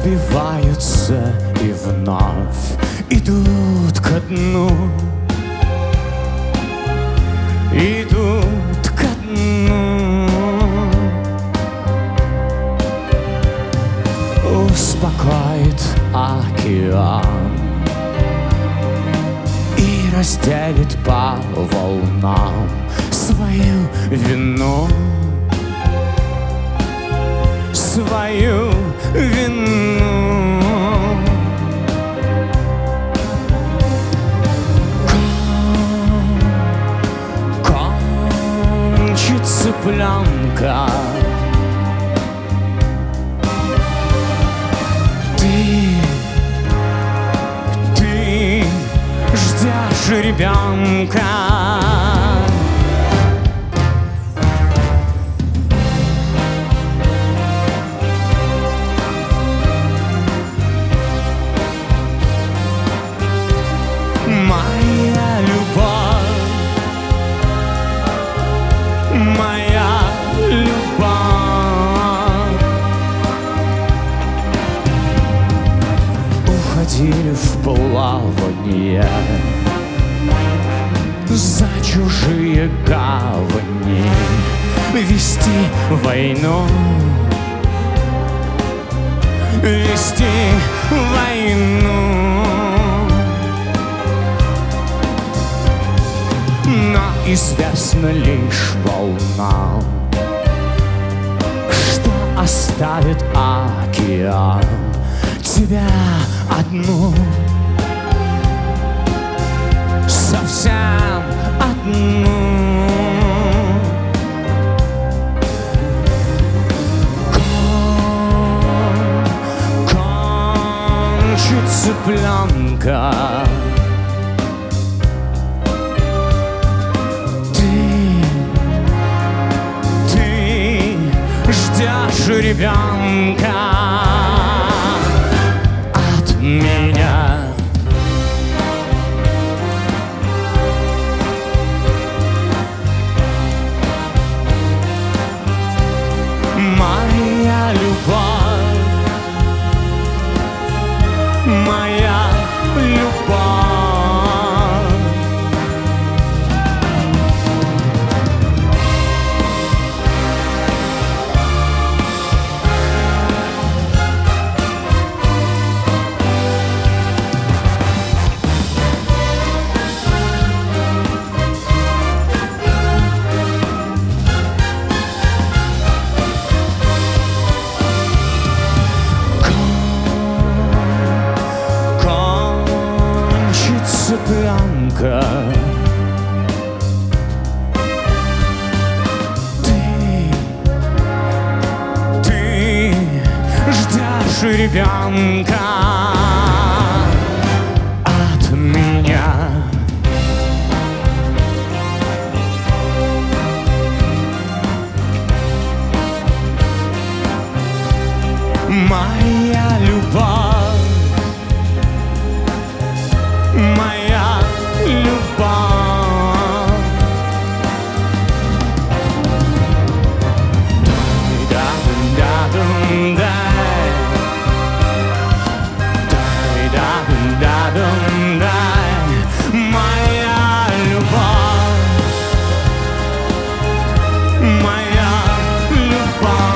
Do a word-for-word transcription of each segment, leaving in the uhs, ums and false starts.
разбиваются и вновь идут ко дну, идут ко дну. Успокоит океан и разделит по волнам свою вину, свою вину. Кон, кончится пленка, ты, ты ждешь ребенка. Моя любовь, моя любовь, уходили в плавание за чужие гавани, вести войну, вести войну. Но известно лишь волнам, что оставит океан тебя одну, совсем одну. Кон, кончится пленка, ждешь ребенка от меня. Моя любовь, моя любовь. Пленка, ты, ты ждешь ребенка от меня. Моя любовь, моя любовь. Моя любовь, моя любовь.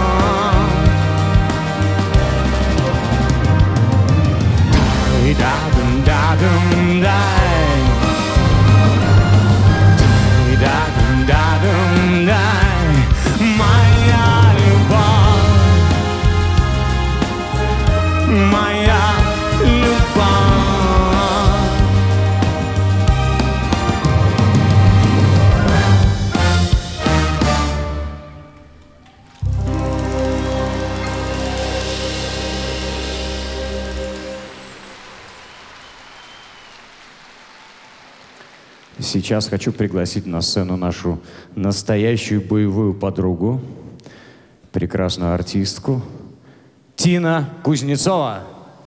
Сейчас хочу пригласить на сцену нашу настоящую боевую подругу, прекрасную артистку Тина Кузнецова.